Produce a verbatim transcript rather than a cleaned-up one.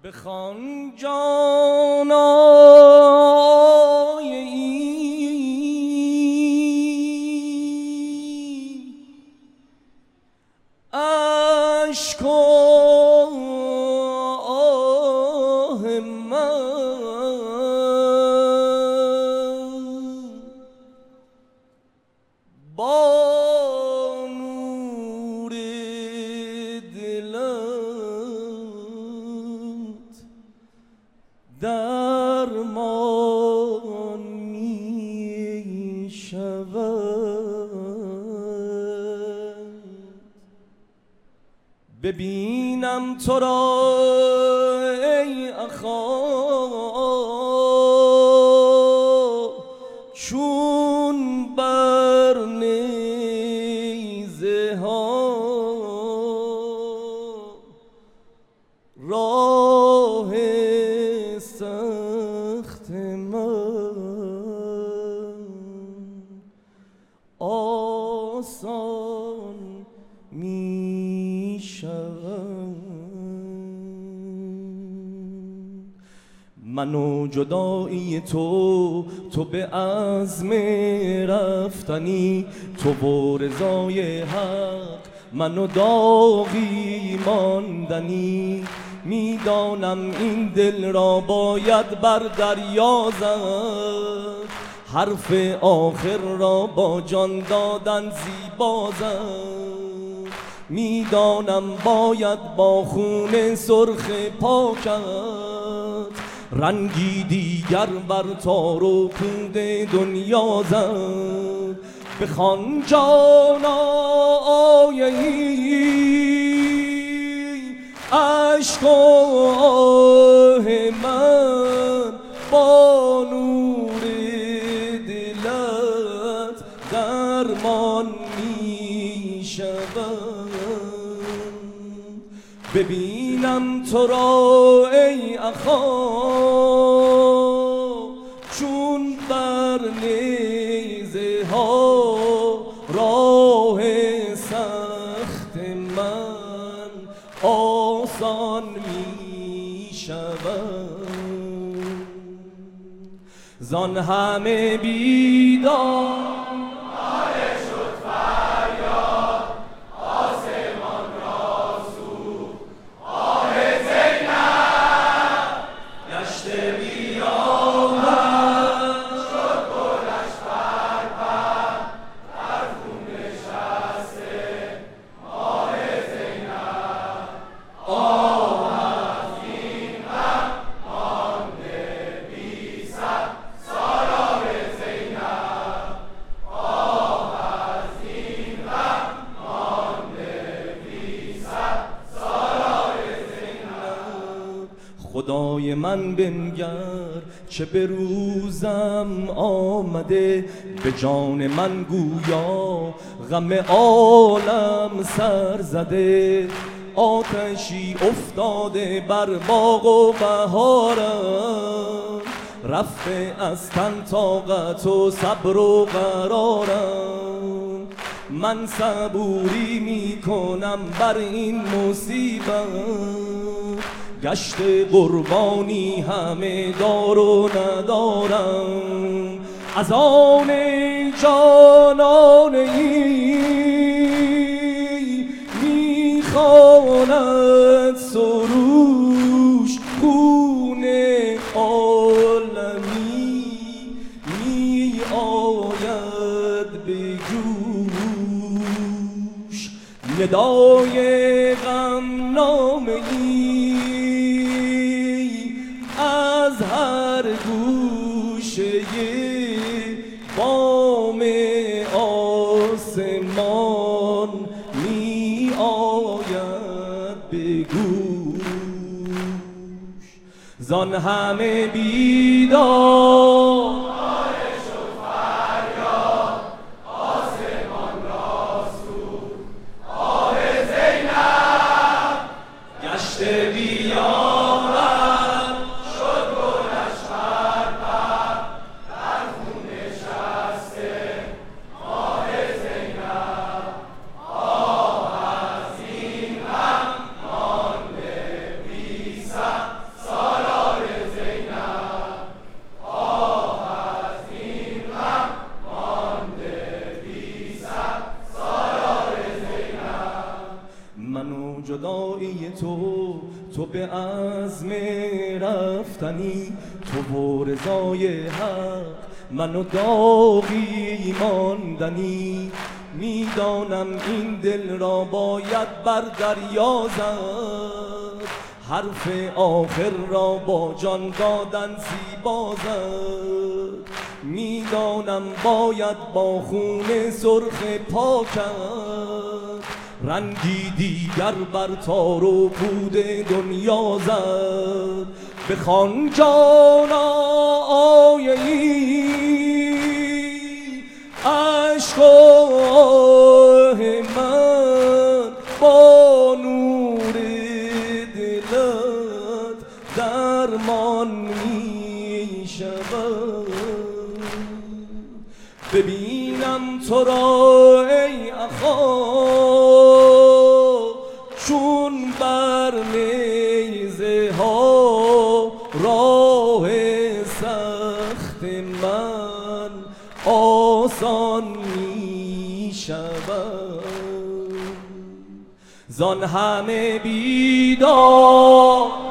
بخوان جانای عشق و آه من با نور دلت درمان می شود. ببینم تو را ای اخا چون بر نیزه ها راه سخت من آسان می شود. من و جدایی تو، تو به عزم رفتنی، تو و رضای حق، من و داغی ماندنی. میدانم این دل را باید بر دریا زد، حرف آخر را با جان دادن زیبا زد. میدانم باید با خون سرخ پاکت رنگی دیگر بر تار و پود دنیا زد. بخوان جانای عشق و آه من با نور دلت درمان می شود. ببینم تو را ای اخا چون بر نیزه ها راه سخت من آسان می شود. زان همه بیدار خدای من بنگر چه به روزم آمده، به جان من گویا غم عالم سر زده. آتشی افتاده بر باغ و بهارم، رفته از تن طاقت و صبر و قرارم. من صبوری می کنم بر این مصیبت، گشت قربانی همه دار و ندارم. از آن جانانه ای میخواند سروش، خون عالمی می آید به جوش. ندای غمنامه ای از هر گوشه بام آسمان می آید به گوش. زان همه بیدار تو به عزم رفتنی، تو و رضای حق من و داغی ماندنی. میدانم این دل را باید بر دریا زد، حرف آخر را با جان دادن زیبا زد. میدانم باید با خون سرخ پاکت رنگی دیگر بر تار و پود دنیا زد. بخوان جانا آیه ای عشق من با نور دلت درمان می شود. ببینم تو را ای اخا چون بر نیزه ها راه سخت من آسان می شود. زان همه بیدار